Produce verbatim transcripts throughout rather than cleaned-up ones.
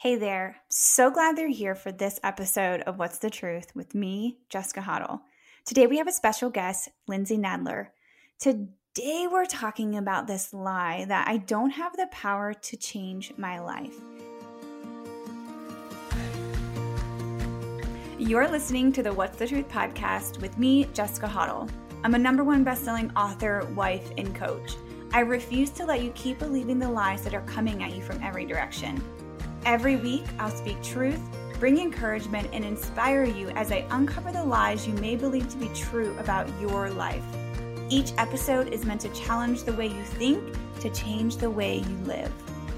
Hey there. So glad they're here for this episode of What's the Truth with me, Jessica Hoddle. Today we have a special guest, Lindsay Nadler. Today we're talking about this lie that I don't have the power to change my life. You're listening to the What's the Truth podcast with me, Jessica Hoddle. I'm a number one best-selling author, wife, and coach. I refuse to let you keep believing the lies that are coming at you from every direction. Every week, I'll speak truth, bring encouragement, and inspire you as I uncover the lies you may believe to be true about your life. Each episode is meant to challenge the way you think, to change the way you live.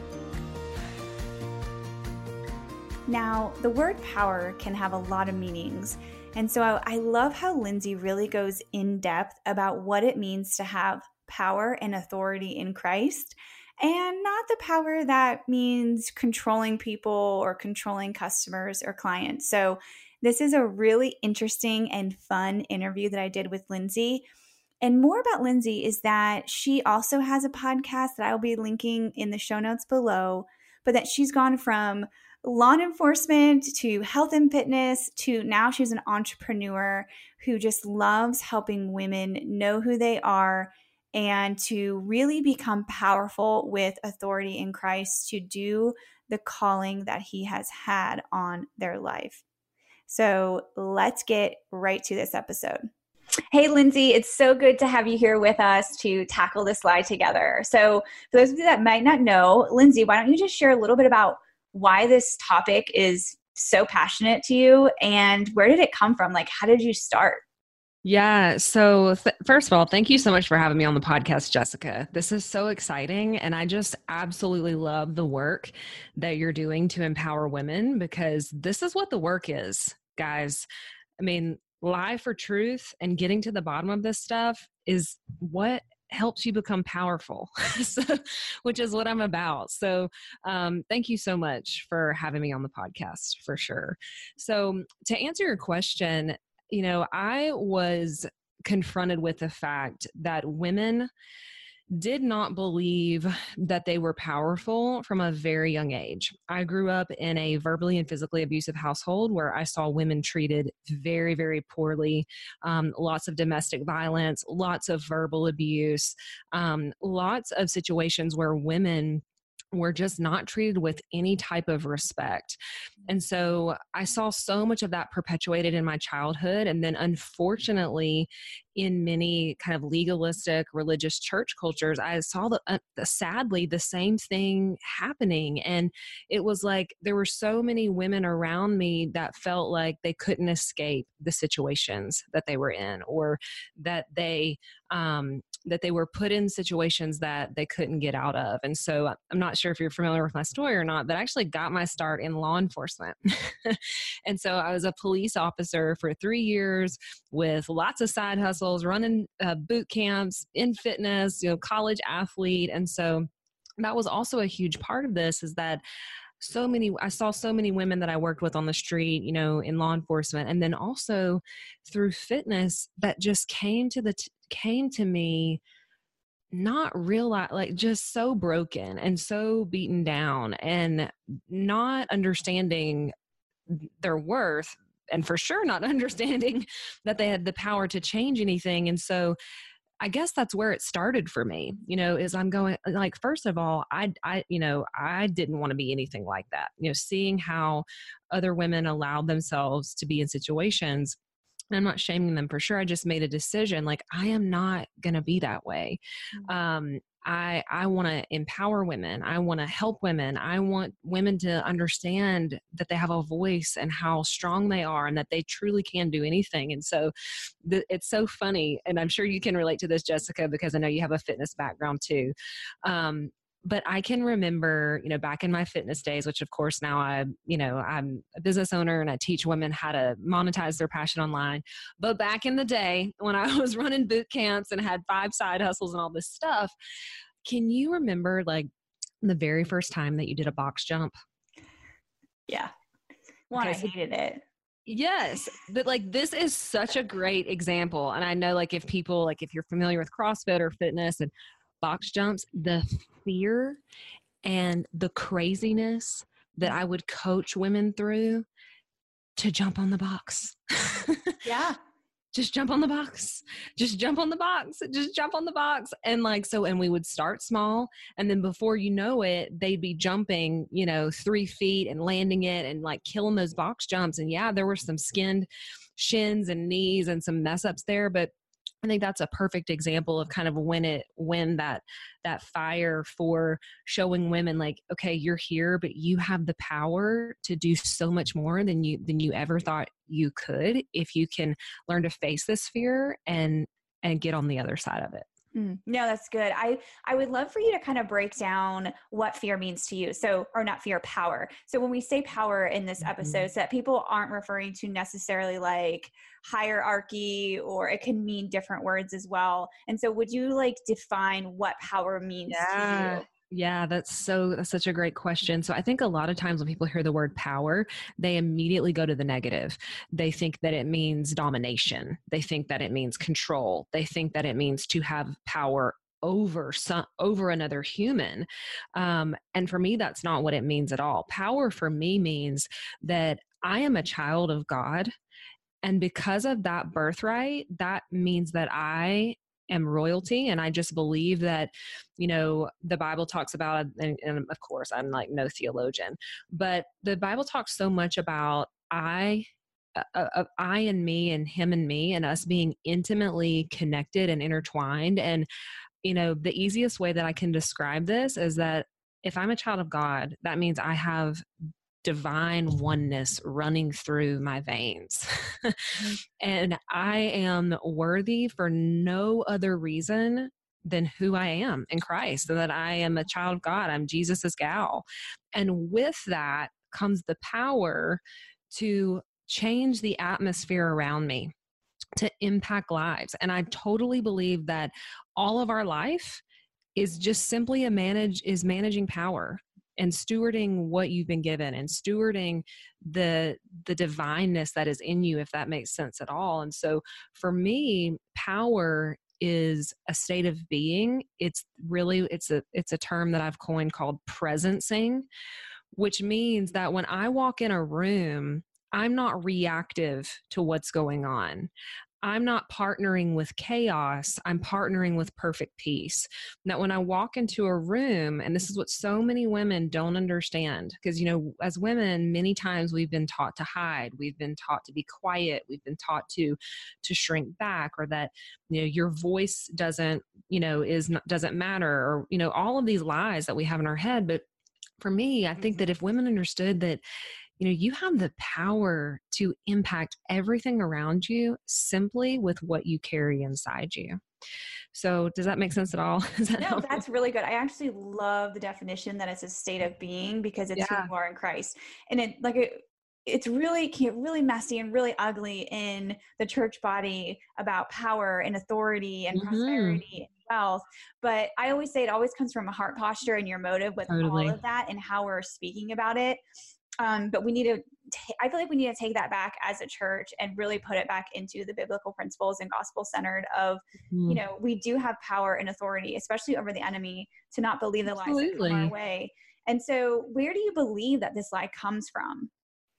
Now, the word power can have a lot of meanings, and so I, I love how Lindsay really goes in depth about what it means to have power and authority in Christ, and not the power that means controlling people or controlling customers or clients. So this is a really interesting and fun interview that I did with Lindsay. And more about Lindsay is that she also has a podcast that I'll be linking in the show notes below, but that she's gone from law enforcement to health and fitness to now she's an entrepreneur who just loves helping women know who they are and to really become powerful with authority in Christ to do the calling that he has had on their life. So let's get right to this episode. Hey, Lindsay, it's so good to have you here with us to tackle this lie together. So for those of you that might not know, Lindsay, why don't you just share a little bit about why this topic is so passionate to you and where did it come from? Like, how did you start? Yeah. So th- first of all, thank you so much for having me on the podcast, Jessica. This is so exciting. And I just absolutely love the work that you're doing to empower women because this is what the work is, guys. I mean, lie for truth and getting to the bottom of this stuff is what helps you become powerful, so, which is what I'm about. So um, thank you so much for having me on the podcast for sure. So to answer your question, you know, I was confronted with the fact that women did not believe that they were powerful from a very young age. I grew up in a verbally and physically abusive household where I saw women treated very, very poorly, um, lots of domestic violence, lots of verbal abuse, um, lots of situations where women were just not treated with any type of respect. And so I saw so much of that perpetuated in my childhood. And then unfortunately, in many kind of legalistic religious church cultures, I saw the, uh, the sadly the same thing happening. And it was like there were so many women around me that felt like they couldn't escape the situations that they were in, or that they um, that they were put in situations that they couldn't get out of. And so I'm not sure if you're familiar with my story or not, but I actually got my start in law enforcement. And so I was a police officer for three years with lots of side hustles, running uh, boot camps, in fitness, you know, college athlete. And so that was also a huge part of this, is that so many, I saw so many women that I worked with on the street, you know, in law enforcement, and then also through fitness that just came to the, t- came to me not realize, like just so broken and so beaten down and not understanding their worth, and for sure not understanding that they had the power to change anything. And so I guess that's where it started for me, you know, is I'm going like, first of all, I, I, you know, I didn't want to be anything like that, you know, seeing how other women allowed themselves to be in situations. And I'm not shaming them for sure. I just made a decision, like, I am not going to be that way. Mm-hmm. Um, I, I want to empower women. I want to help women. I want women to understand that they have a voice and how strong they are and that they truly can do anything. And so the, it's so funny. And I'm sure you can relate to this, Jessica, because I know you have a fitness background too. Um, But I can remember, you know, back in my fitness days, which of course now I, you know, I'm a business owner and I teach women how to monetize their passion online. But back in the day when I was running boot camps and had five side hustles and all this stuff, can you remember like the very first time that you did a box jump? Yeah. One, okay, I so- hated it. Yes, but like this is such a great example. And I know like if people, like if you're familiar with CrossFit or fitness and box jumps, the fear and the craziness that I would coach women through to jump on the box. Yeah. Just jump on the box, just jump on the box, just jump on the box. And like, so, and we would start small. And then before you know it, they'd be jumping, you know, three feet and landing it and like killing those box jumps. And yeah, there were some skinned shins and knees and some mess ups there, but I think that's a perfect example of kind of when it, when that, that fire for showing women like, okay, you're here, but you have the power to do so much more than you, than you ever thought you could, if you can learn to face this fear and, and get on the other side of it. Mm, no, that's good. I, I would love for you to kind of break down what fear means to you. So, or not fear, power. So when we say power in this episode, mm-hmm. so that people aren't referring to necessarily like hierarchy, or it can mean different words as well. And so would you like define what power means yeah. to you? Yeah, that's so, that's such a great question. So I think a lot of times when people hear the word power, they immediately go to the negative. They think that it means domination. They think that it means control. They think that it means to have power over some, over another human. Um, and for me, that's not what it means at all. Power for me means that I am a child of God. And because of that birthright, that means that I am royalty. And I just believe that, you know, the Bible talks about, and, and of course I'm like no theologian, but the Bible talks so much about I, uh, uh, I and me and him and me and us being intimately connected and intertwined. And, you know, the easiest way that I can describe this is that if I'm a child of God, that means I have divine oneness running through my veins. And I am worthy for no other reason than who I am in Christ, and that I am a child of God. I'm Jesus's gal. And with that comes the power to change the atmosphere around me, to impact lives. And I totally believe that all of our life is just simply a manage, is managing power and stewarding what you've been given and stewarding the, the divineness that is in you, if that makes sense at all. And so for me, power is a state of being. It's really, it's a, it's a term that I've coined called presencing, which means that when I walk in a room, I'm not reactive to what's going on. I'm not partnering with chaos. I'm partnering with perfect peace. That when I walk into a room, and this is what so many women don't understand, because, you know, as women, many times we've been taught to hide. We've been taught to be quiet. We've been taught to, to shrink back, or that, you know, your voice doesn't, you know, is not, doesn't matter, or, you know, all of these lies that we have in our head. But for me, I think that if women understood that, you know, you have the power to impact everything around you simply with what you carry inside you. So does that make sense at all? That no, help? That's really good. I actually love the definition that it's a state of being, because it's Yeah. who you are in Christ. And it like it, it's really really messy and really ugly in the church body about power and authority and Mm-hmm. prosperity and wealth. But I always say it always comes from a heart posture and your motive with Totally. all of that and how we're speaking about it. Um, but we need to, t- I feel like we need to take that back as a church and really put it back into the biblical principles and gospel centered of, mm-hmm. you know, we do have power and authority, especially over the enemy, to not believe the Absolutely. lies that come our way. And so where do you believe that this lie comes from?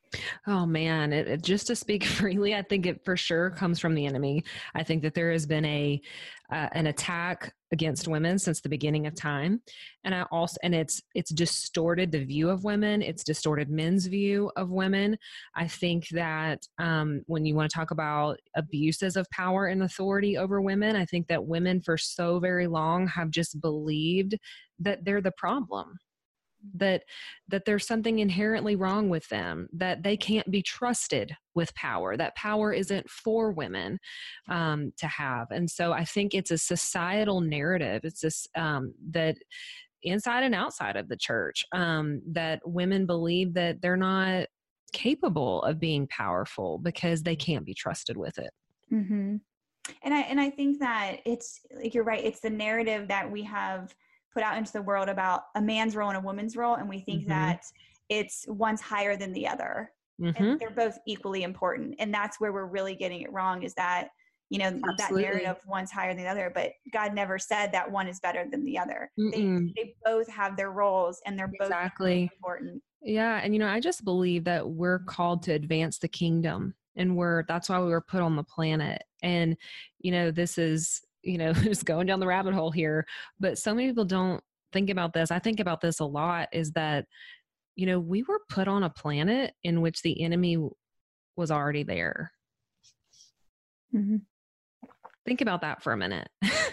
Oh man, it, it, just to speak freely, I think it for sure comes from the enemy. I think that there has been a uh, an attack against women since the beginning of time, and I also and it's it's distorted the view of women. It's distorted men's view of women. I think that um, when you want to talk about abuses of power and authority over women, I think that women for so very long have just believed that they're the problem. that that there's something inherently wrong with them, that they can't be trusted with power, that power isn't for women um, to have. And so I think it's a societal narrative. It's this um, that inside and outside of the church, um, that women believe that they're not capable of being powerful because they can't be trusted with it. Mm-hmm. And I and I think that it's like, you're right. It's the narrative that we have put out into the world about a man's role and a woman's role. And we think mm-hmm. that it's one's higher than the other. Mm-hmm. And they're both equally important. And that's where we're really getting it wrong, is that you know, that Absolutely. narrative, one's higher than the other, but God never said that one is better than the other. They, Mm-mm. they both have their roles and they're both Exactly. important. Yeah. And, you know, I just believe that we're called to advance the kingdom, and we're, that's why we were put on the planet. And, you know, this is, you know, just going down the rabbit hole here, but so many people don't think about this. I think about this a lot, is that, you know, we were put on a planet in which the enemy was already there. Mm-hmm. Think about that for a minute.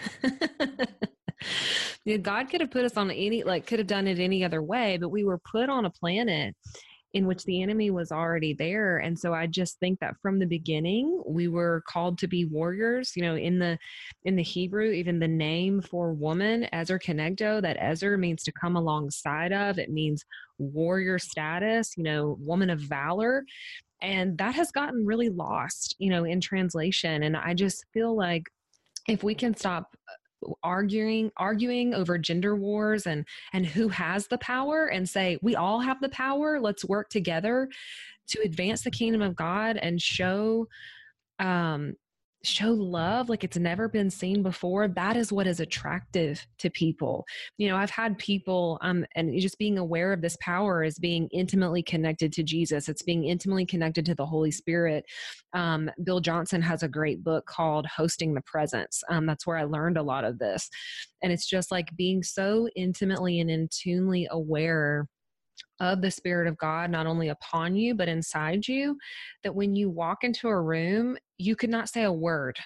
You know, God could have put us on any, like could have done it any other way, but we were put on a planet in which the enemy was already there. And so I just think that from the beginning, we were called to be warriors. You know, in the, in the Hebrew, even the name for woman, Ezer Kenegdo, that Ezer means to come alongside of, it means warrior status, you know, woman of valor. And that has gotten really lost, you know, in translation. And I just feel like if we can stop arguing arguing over gender wars and and who has the power, and say we all have the power, let's work together to advance the kingdom of God and show um show love like it's never been seen before. That is what is attractive to people. You know, I've had people, um, and just being aware of this power is being intimately connected to Jesus. It's being intimately connected to the Holy Spirit. Um, Bill Johnson has a great book called Hosting the Presence. Um, that's where I learned a lot of this. And it's just like being so intimately and intunely aware of the Spirit of God, not only upon you, but inside you, that when you walk into a room, you could not say a word.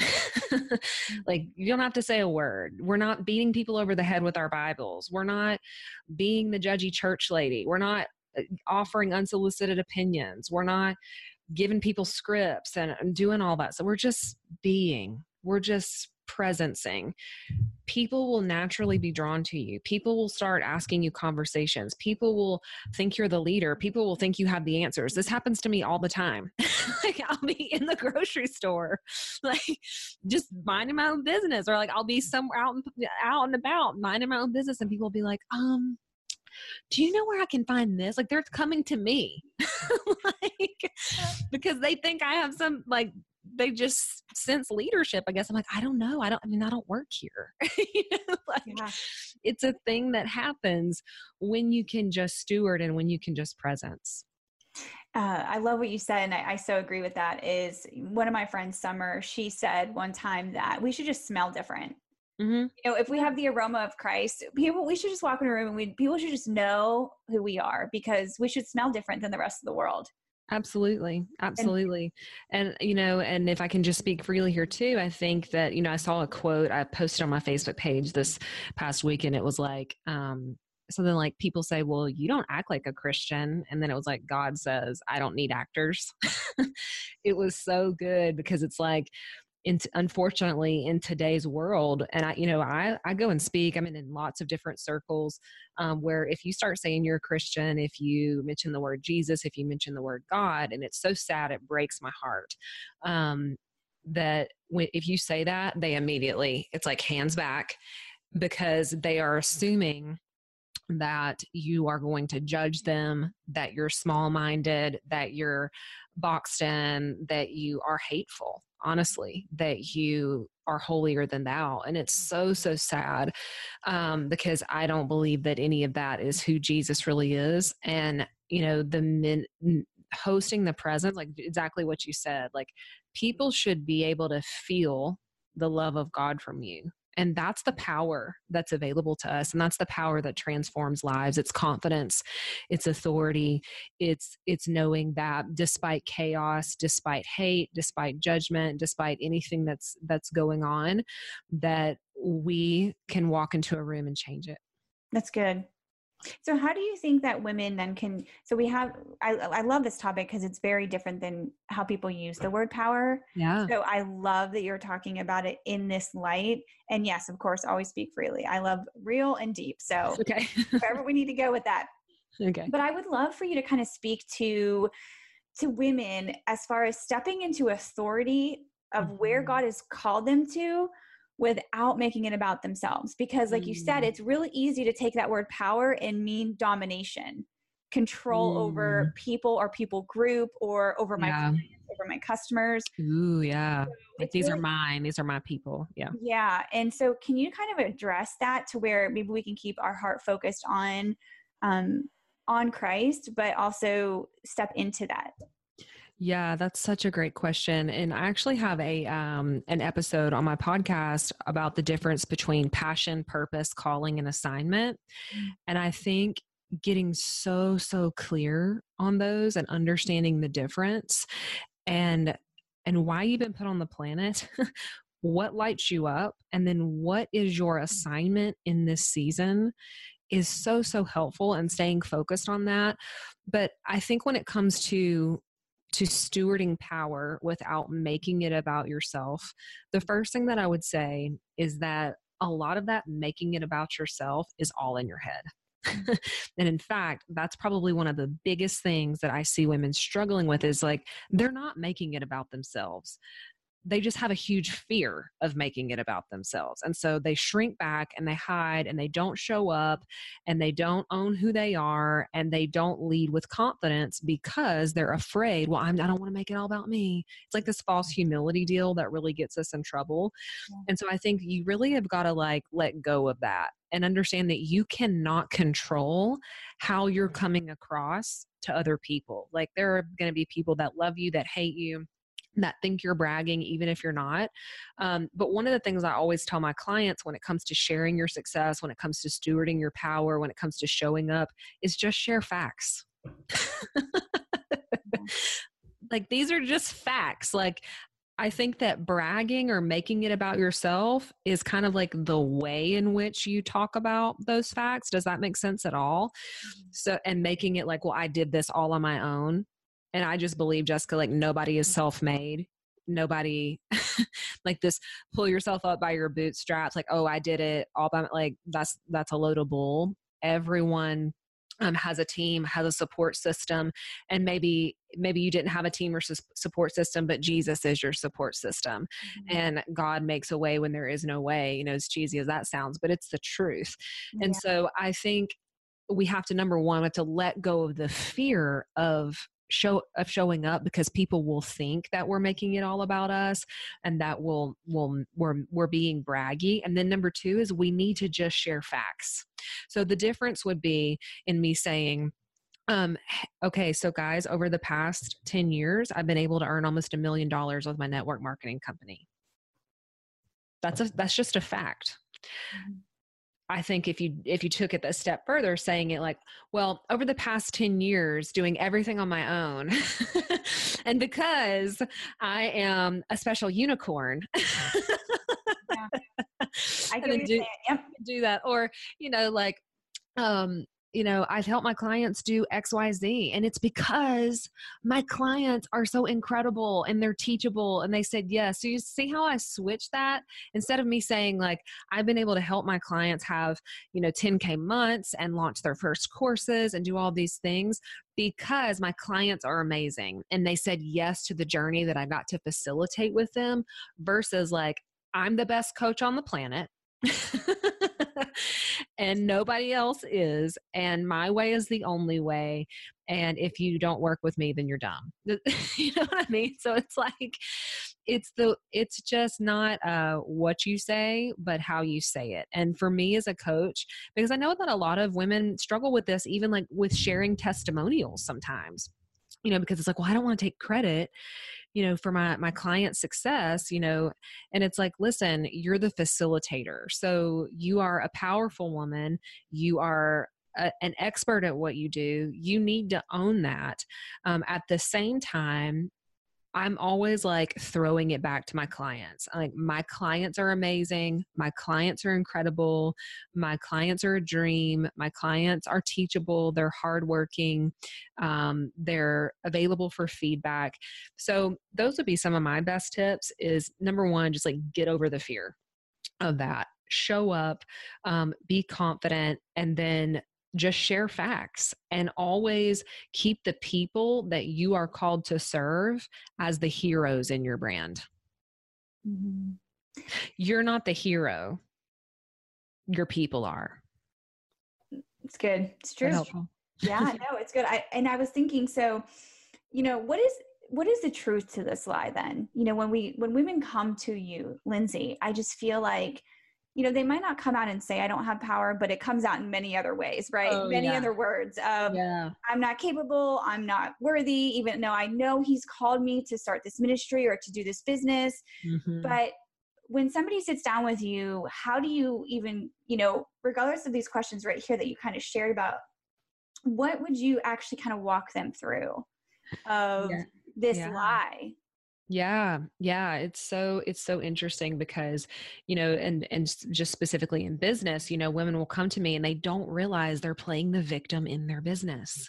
Like, you don't have to say a word. We're not beating people over the head with our Bibles. We're not being the judgy church lady. We're not offering unsolicited opinions. We're not giving people scripts and doing all that. So we're just being, we're just presencing. People will naturally be drawn to you. People will start asking you conversations. People will think you're the leader. People will think you have the answers. This happens to me all the time. Like, I'll be in the grocery store, like just minding my own business, or like I'll be somewhere out and out and about minding my own business, and people will be like, um, do you know where I can find this? Like, they're coming to me, like, because they think I have some, like, they just sense leadership. I guess I'm like, I don't know. I don't, I mean, I don't work here. You know, like, yeah. It's a thing that happens when you can just steward and when you can just presence. Uh, I love what you said. And I, I so agree with that. Is one of my friends, Summer, she said one time that we should just smell different. Mm-hmm. You know, if we have the aroma of Christ, people, we should just walk in a room and we, people should just know who we are, because we should smell different than the rest of the world. Absolutely. Absolutely. And, and, you know, and if I can just speak freely here too, I think that, you know, I saw a quote I posted on my Facebook page this past week, and it was like, um, something like, people say, well, you don't act like a Christian. And then it was like, God says, I don't need actors. It was so good, because it's like, in, unfortunately, in today's world, and I, you know, I, I go and speak, I'm in, in lots of different circles, um, where if you start saying you're a Christian, if you mention the word Jesus, if you mention the word God, and it's so sad, it breaks my heart, um, that when, if you say that, they immediately, it's like hands back, because they are assuming that you are going to judge them, that you're small-minded, that you're boxed in, that you are hateful, honestly, that you are holier than thou. And it's so, so sad, um, because I don't believe that any of that is who Jesus really is. And, you know, the men hosting the presence, like exactly what you said, like people should be able to feel the love of God from you. And that's the power that's available to us. And that's the power that transforms lives. It's confidence, it's authority, it's, it's knowing that despite chaos, despite hate, despite judgment, despite anything that's, that's going on, that we can walk into a room and change it. That's good. So how do you think that women then can, so we have, I, I love this topic because it's very different than how people use the word power. Yeah. So I love that you're talking about it in this light. And yes, of course, always speak freely. I love real and deep. So okay. wherever we need to go with that. Okay. But I would love for you to kind of speak to, to women as far as stepping into authority of mm-hmm. where God has called them to, without making it about themselves. Because like you said, it's really easy to take that word power and mean domination, control mm. over people or people group or over my yeah. over my customers. Ooh, yeah. So Like it's these are really, mine. These are my people. Yeah. yeah. And so can you kind of address that to where maybe we can keep our heart focused on, um, on Christ, but also step into that? Yeah, that's such a great question. And I actually have a um, an episode on my podcast about the difference between passion, purpose, calling, and assignment. And I think getting so, so clear on those and understanding the difference and and why you've been put on the planet, what lights you up, and then what is your assignment in this season is so, so helpful and staying focused on that. But I think when it comes to to stewarding power without making it about yourself, the first thing that I would say is that a lot of that making it about yourself is all in your head. And in fact, that's probably one of the biggest things that I see women struggling with is like, they're not making it about themselves. They just have a huge fear of making it about themselves. And so they shrink back and they hide and they don't show up and they don't own who they are and they don't lead with confidence because they're afraid, well, I'm, I don't want to make it all about me. It's like this false humility deal that really gets us in trouble. Yeah. And so I think you really have got to like let go of that and understand that you cannot control how you're coming across to other people. Like there are going to be people that love you, that hate you, that think you're bragging, even if you're not. Um, but one of the things I always tell my clients when it comes to sharing your success, when it comes to stewarding your power, when it comes to showing up, is just share facts. Like these are just facts. Like I think that bragging or making it about yourself is kind of like the way in which you talk about those facts. Does that make sense at all? So, and making it like, well, I did this all on my own. And I just believe, Jessica, like nobody is self-made. Nobody like this, pull yourself up by your bootstraps. Like, oh, I did it all by like, that's, that's a load of bull. Everyone um, has a team, has a support system. And maybe, maybe you didn't have a team or su- support system, but Jesus is your support system. Mm-hmm. And God makes a way when there is no way, you know, as cheesy as that sounds, but it's the truth. Yeah. And so I think we have to, number one, we have to let go of the fear of show of showing up because people will think that we're making it all about us and that we'll, we'll, we're, we're being braggy. And then number two is we need to just share facts. So the difference would be in me saying, um, okay, so guys, over the past ten years, I've been able to earn almost a million dollars with my network marketing company. That's a, that's just a fact. Mm-hmm. I think if you, if you took it a step further, saying it like, well, over the past ten years, doing everything on my own. And because I am a special unicorn, yeah. I get what you're do, saying. Yep. do that. Or, you know, like, um, you know, I've helped my clients do X, Y, Z. And it's because my clients are so incredible and they're teachable. And they said, yes. So you see how I switched that? Instead of me saying like, I've been able to help my clients have, you know, ten K months and launch their first courses and do all these things because my clients are amazing. And they said yes to the journey that I got to facilitate with them versus like, I'm the best coach on the planet. And nobody else is. And my way is the only way. And if you don't work with me, then you're dumb. You know what I mean? So it's like, it's the, it's just not uh, what you say, but how you say it. And for me as a coach, because I know that a lot of women struggle with this, even like with sharing testimonials sometimes, you know, because it's like, well, I don't want to take credit, you know, for my, my client's success, you know, and it's like, listen, you're the facilitator. So you are a powerful woman. You are a, an expert at what you do. You need to own that. Um, at the same time, I'm always like throwing it back to my clients. Like my clients are amazing. My clients are incredible. My clients are a dream. My clients are teachable. They're hardworking. Um, they're available for feedback. So those would be some of my best tips is number one, just like get over the fear of that, show up, um, be confident, and then just share facts and always keep the people that you are called to serve as the heroes in your brand. Mm-hmm. You're not the hero. Your people are. It's good. It's true. Yeah, no, it's good. I, and I was thinking, so, you know, what is, what is the truth to this lie then? You know, when we, when women come to you, Lindsay, I just feel like, you know, they might not come out and say, I don't have power, but it comes out in many other ways, right? Oh, Many yeah. other words of, Yeah. I'm not capable, I'm not worthy, even though I know he's called me to start this ministry or to do this business. Mm-hmm. But when somebody sits down with you, how do you even, you know, regardless of these questions right here that you kind of shared about, what would you actually kind of walk them through of Yeah. this Yeah. lie? Yeah. Yeah. It's so, it's so interesting because, you know, and, and just specifically in business, you know, women will come to me and they don't realize they're playing the victim in their business.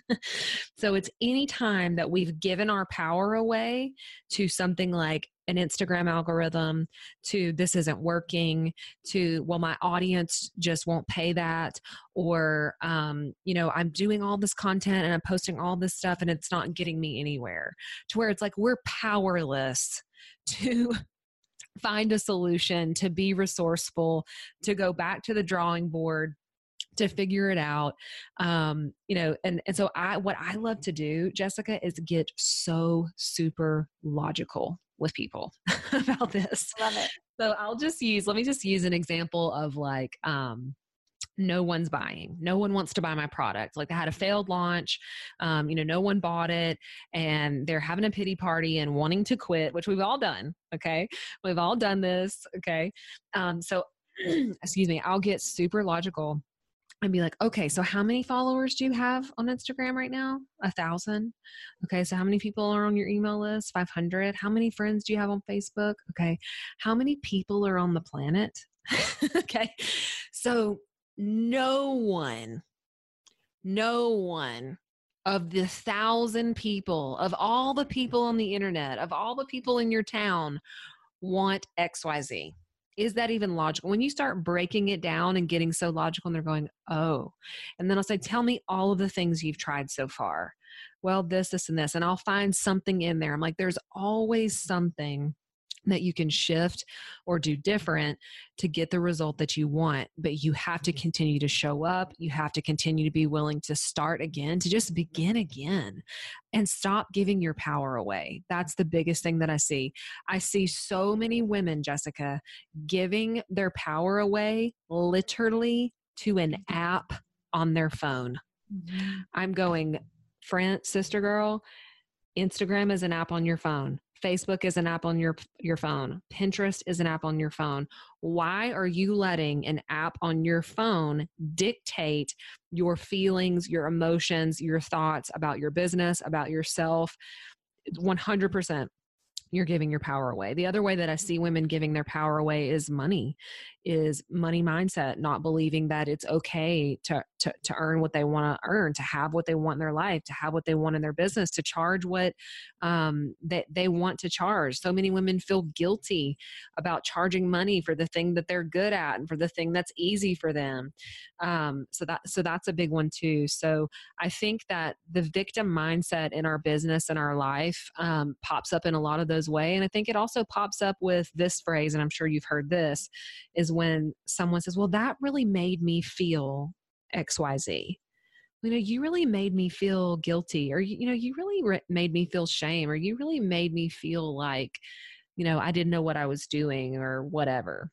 So it's any time that we've given our power away to something like an Instagram algorithm, to this isn't working, to, well, my audience just won't pay that, or, um, you know, I'm doing all this content and I'm posting all this stuff and it's not getting me anywhere, to where it's like we're powerless to find a solution, to be resourceful, to go back to the drawing board, to figure it out. Um, you know, and, and so I, what I love to do, Jessica, is get so super logical with people about this. Love it. So I'll just use, let me just use an example of like, um, no one's buying. No one wants to buy my product. Like, they had a failed launch. Um, you know, no one bought it and they're having a pity party and wanting to quit, which we've all done. Okay. We've all done this. Okay. Um, so excuse me, I'll get super logical and be like, okay, so how many followers do you have on Instagram right now? A thousand. Okay. So how many people are on your email list? five hundred. How many friends do you have on Facebook? Okay. How many people are on the planet? Okay. So no one, no one of the thousand people, of all the people on the internet, of all the people in your town want X Y Z. Is that even logical? When you start breaking it down and getting so logical and they're going, oh, and then I'll say, tell me all of the things you've tried so far. Well, this, this, and this, and I'll find something in there. I'm like, there's always something that you can shift or do different to get the result that you want. But you have to continue to show up. You have to continue to be willing to start again, to just begin again and stop giving your power away. That's the biggest thing that I see. I see so many women, Jessica, giving their power away literally to an app on their phone. Mm-hmm. I'm going, friend, sister girl, Instagram is an app on your phone. Facebook is an app on your, your phone. Pinterest is an app on your phone. Why are you letting an app on your phone dictate your feelings, your emotions, your thoughts about your business, about yourself? one hundred percent. You're giving your power away. The other way that I see women giving their power away is money, is money mindset, not believing that it's okay to, to, to earn what they want to earn, to have what they want in their life, to have what they want in their business, to charge what um, they, they want to charge. So many women feel guilty about charging money for the thing that they're good at and for the thing that's easy for them. Um, so that, so that's a big one too. So I think that the victim mindset in our business and our life um, pops up in a lot of those ways. And I think it also pops up with this phrase, and I'm sure you've heard this, is when someone says, well, that really made me feel X Y Z. You know, you really made me feel guilty, or, you know, you really re- made me feel shame, or you really made me feel like, you know, I didn't know what I was doing or whatever.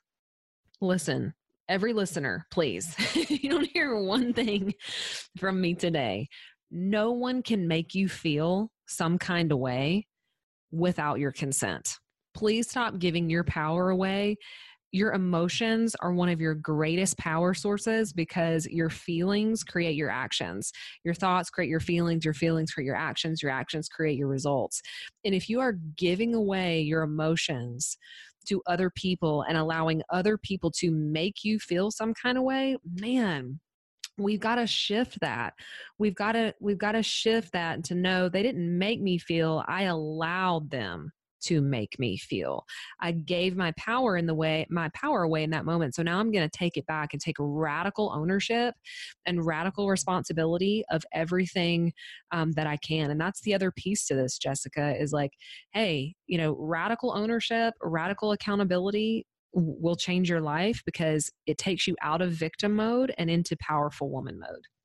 Listen, every listener, please, you don't hear one thing from me today. No one can make you feel some kind of way without your consent. Please stop giving your power away. Your emotions are one of your greatest power sources because your feelings create your actions. Your thoughts create your feelings. Your feelings create your actions. Your actions create your results. And if you are giving away your emotions to other people and allowing other people to make you feel some kind of way, man, we've got to shift that. We've got to, we've got to shift that and to know they didn't make me feel, I allowed them to make me feel. I gave my power in the way, my power away in that moment. So now I'm going to take it back and take radical ownership and radical responsibility of everything um, that I can. And that's the other piece to this, Jessica, is like, hey, you know, radical ownership, radical accountability will change your life because it takes you out of victim mode and into powerful woman mode.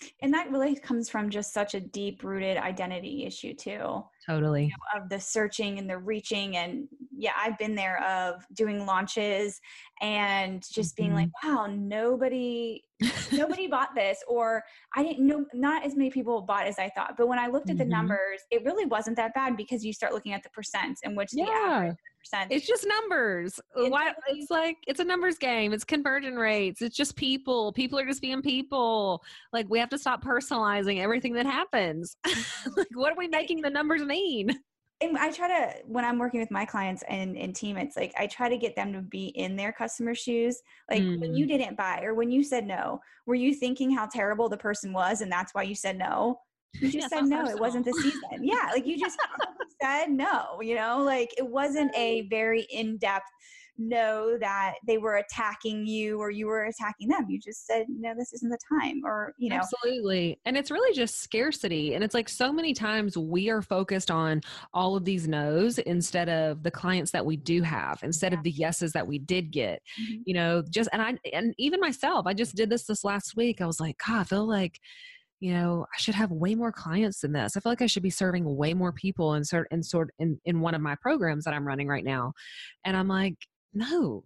And that really comes from just such a deep rooted identity issue too. Totally. You know, of the searching and the reaching. And yeah, I've been there of doing launches and just being mm-hmm. like, wow, nobody, nobody bought this, or I didn't know, not as many people bought as I thought. But when I looked at mm-hmm. the numbers, it really wasn't that bad, because you start looking at the percents in which yeah. the average percent. It's just numbers. It's, Why, it's like, it's a numbers game. It's conversion rates. It's just people. People are just being people. Like, we have to stop personalizing everything that happens. Like, what are we making the numbers mean? And I try to, when I'm working with my clients and, and team, it's like, I try to get them to be in their customer shoes. Like mm. when you didn't buy, or when you said no, were you thinking how terrible the person was and that's why you said no? You just yeah, said no, personal. It wasn't the season. Yeah. Like you just said no, you know, like it wasn't a very in-depth no that they were attacking you or you were attacking them. You just said, no, this isn't the time, or, you know. Absolutely. And it's really just scarcity. And it's like so many times we are focused on all of these no's instead of the clients that we do have, instead yeah. of the yeses that we did get, mm-hmm. you know, just, and I, and even myself, I just did this this last week. I was like, God, I feel like, you know, I should have way more clients than this. I feel like I should be serving way more people in sort in sort in, in one of my programs that I'm running right now. And I'm like, no,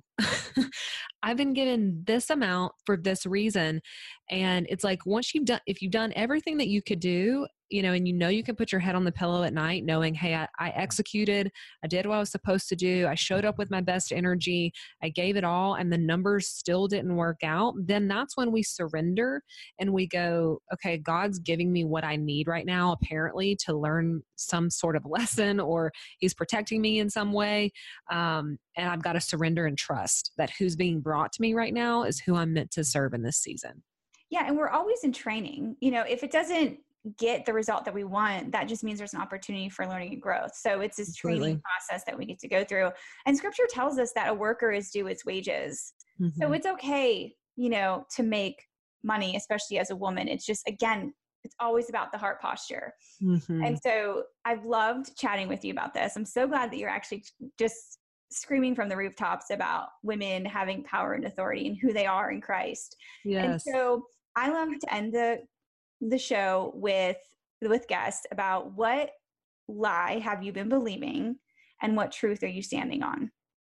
I've been given this amount for this reason. And it's like, once you've done, if you've done everything that you could do, you know, and you know, you can put your head on the pillow at night knowing, hey, I, I executed, I did what I was supposed to do. I showed up with my best energy. I gave it all, and the numbers still didn't work out. Then that's when we surrender and we go, okay, God's giving me what I need right now, apparently, to learn some sort of lesson, or he's protecting me in some way. Um, and I've got to surrender and trust that who's being brought to me right now is who I'm meant to serve in this season. Yeah. And we're always in training. You know, if it doesn't get the result that we want, that just means there's an opportunity for learning and growth. So it's this Absolutely. Training process that we get to go through. And scripture tells us that a worker is due its wages. Mm-hmm. So it's okay, you know, to make money, especially as a woman. It's just, again, it's always about the heart posture. Mm-hmm. And so I've loved chatting with you about this. I'm so glad that you're actually just screaming from the rooftops about women having power and authority and who they are in Christ. Yes. And so I love to end the the show with with guests about what lie have you been believing and what truth are you standing on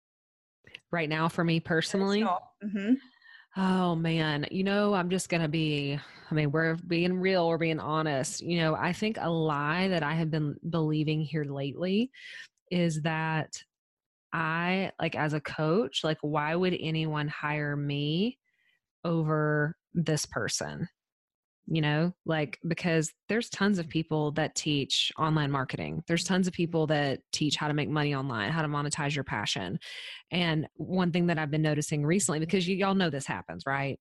right now for me personally. Mm-hmm. Oh man, you know, I'm just gonna be, I mean, we're being real, we're being honest. You know, I think a lie that I have been believing here lately is that I, like, as a coach, like, why would anyone hire me over this person? You know, like, because there's tons of people that teach online marketing. There's tons of people that teach how to make money online, how to monetize your passion. And one thing that I've been noticing recently, because you, y'all know this happens, right?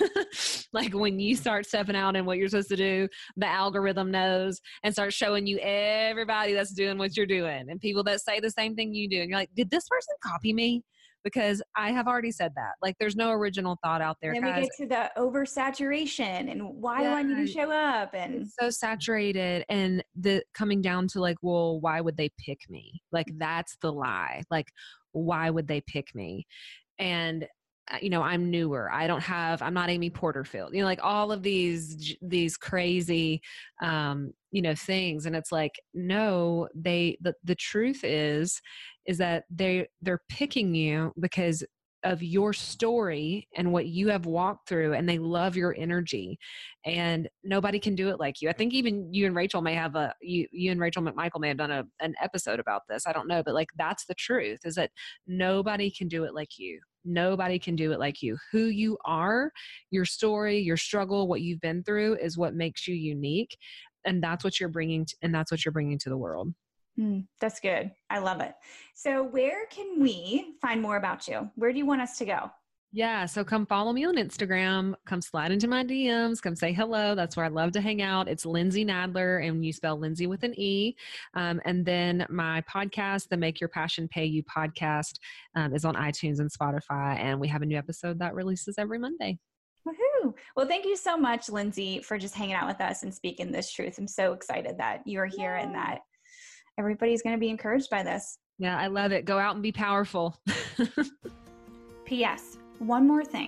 Like when you start stepping out in what you're supposed to do, the algorithm knows and starts showing you everybody that's doing what you're doing and people that say the same thing you do. And you're like, did this person copy me? Because I have already said that. Like, there's no original thought out there. And then we get to the oversaturation and why yeah. do I need to show up? And it's so saturated, and the coming down to like, well, why would they pick me? Like, that's the lie. Like, why would they pick me? And you know, I'm newer. I don't have, I'm not Amy Porterfield, you know, like all of these, these crazy, um, you know, things. And it's like, no, they, the, the truth is, is that they, they're picking you because of your story and what you have walked through, and they love your energy, and nobody can do it like you. I think even you and Rachel may have a, you, you and Rachel McMichael may have done a, an episode about this. I don't know, but like, that's the truth, is that nobody can do it like you. Nobody can do it like you. Who you are, your story, your struggle, what you've been through is what makes you unique. And that's what you're bringing, to, and that's what you're bringing to the world. Mm, that's good. I love it. So where can we find more about you? Where do you want us to go? Yeah. So come follow me on Instagram, come slide into my D Ms, come say hello. That's where I love to hang out. It's Lindsay Nadler, and you spell Lindsay with an E. Um, and then my podcast, the Make Your Passion Pay You podcast, um, is on iTunes and Spotify. And we have a new episode that releases every Monday. Woohoo. Well, thank you so much, Lindsay, for just hanging out with us and speaking this truth. I'm so excited that you're here yeah. and that everybody's going to be encouraged by this. Yeah, I love it. Go out and be powerful. P S One more thing.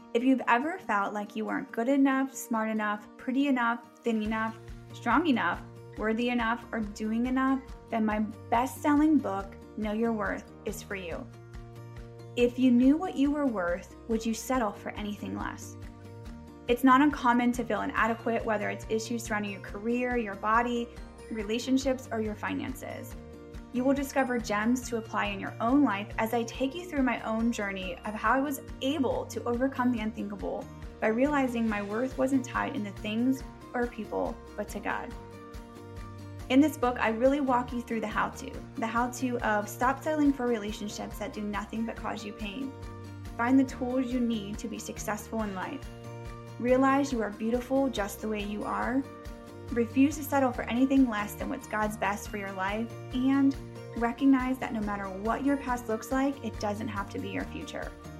If you've ever felt like you weren't good enough, smart enough, pretty enough, thin enough, strong enough, worthy enough, or doing enough, then my best-selling book, Know Your Worth, is for you. If you knew what you were worth, would you settle for anything less? It's not uncommon to feel inadequate, whether it's issues surrounding your career, your body, relationships, or your finances. You will discover gems to apply in your own life as I take you through my own journey of how I was able to overcome the unthinkable by realizing my worth wasn't tied into things or people, but to God. In this book, I really walk you through the how-to, the how-to of stop settling for relationships that do nothing but cause you pain. Find the tools you need to be successful in life. Realize you are beautiful just the way you are. Refuse to settle for anything less than what's God's best for your life, and recognize that no matter what your past looks like, it doesn't have to be your future.